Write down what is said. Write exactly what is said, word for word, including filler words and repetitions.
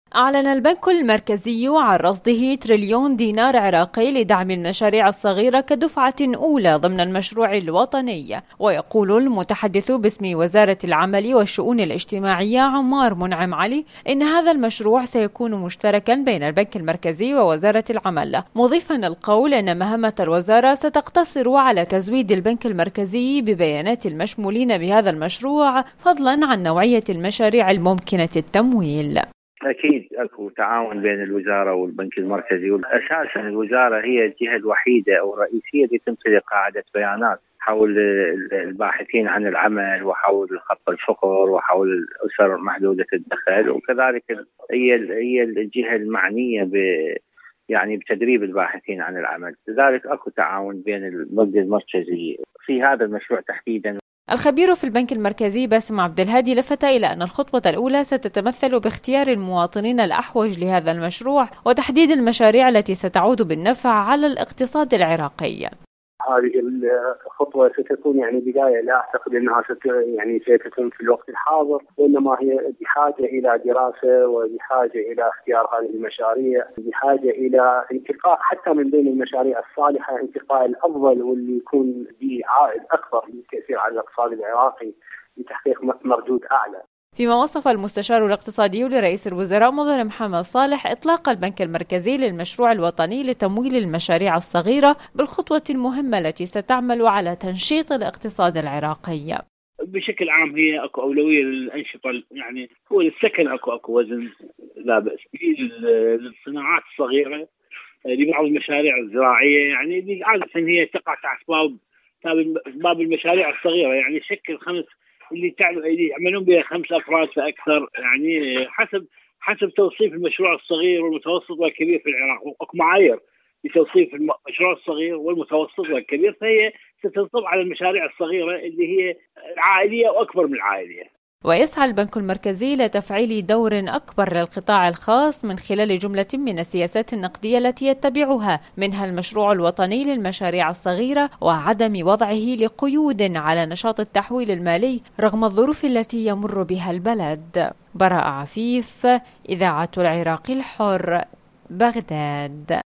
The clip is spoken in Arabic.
أعلن البنك المركزي عن رصده تريليون دينار عراقي لدعم المشاريع الصغيرة كدفعة أولى ضمن المشروع الوطني. ويقول المتحدث باسم وزارة العمل والشؤون الاجتماعية عمار منعم علي إن هذا المشروع سيكون مشتركا بين البنك المركزي ووزارة العمل، مضيفا القول أن مهمة الوزارة ستقتصر على تزويد البنك المركزي ببيانات المشمولين بهذا المشروع، فضلا عن نوعية المشاريع الممكنة التمويل. أكيد أكو تعاون بين الوزارة والبنك المركزي، أساسا الوزارة هي الجهة الوحيدة أو الرئيسية اللي تمتلك قاعدة بيانات حول الباحثين عن العمل وحول خط الفقر وحول الأسر محدودة الدخل، وكذلك هي هي الجهة المعنية ب يعني بتدريب الباحثين عن العمل، لذلك أكو تعاون بين البنك المركزي في هذا المشروع تحديدا. الخبير في البنك المركزي باسم عبد الهادي لفت إلى أن الخطوة الأولى ستتمثل باختيار المواطنين الأحوج لهذا المشروع وتحديد المشاريع التي ستعود بالنفع على الاقتصاد العراقي. هذه الخطوة ستكون يعني بداية، لا أعتقد أنها ست يعني ستكون في الوقت الحاضر، وإنما هي بحاجة إلى دراسة وبحاجة إلى اختيار هذه المشاريع، بحاجة إلى انتقاء حتى من بين المشاريع الصالحة انتقاء الأفضل واللي يكون به عائد أكبر للتأثير على الاقتصاد العراقي لتحقيق مردود أعلى. فيما وصف المستشار الاقتصادي لرئيس الوزراء مظهر محمد صالح إطلاق البنك المركزي للمشروع الوطني لتمويل المشاريع الصغيرة بالخطوة المهمة التي ستعمل على تنشيط الاقتصاد العراقي. بشكل عام هي اكو اولويه للانشطه، يعني هو للسكن اكو اكو وزن لا باس به، للصناعات الصغيره، لبعض المشاريع الزراعيه، يعني عاده هي تقع تحت باب باب المشاريع الصغيره، يعني شكل خمس اللي اللي يعملون بها خمس افراد فاكثر، يعني حسب حسب توصيف المشروع الصغير والمتوسط والكبير في العراق، واكو معايير لتوصيف المشروع الصغير والمتوسط والكبير، فهي ستنصب على المشاريع الصغيره اللي هي العائليه واكبر من العائليه. ويسعى البنك المركزي لتفعيل دور أكبر للقطاع الخاص من خلال جملة من السياسات النقدية التي يتبعها، منها المشروع الوطني للمشاريع الصغيرة وعدم وضعه لقيود على نشاط التحويل المالي رغم الظروف التي يمر بها البلد. براء عفيف، إذاعة العراق الحر، بغداد.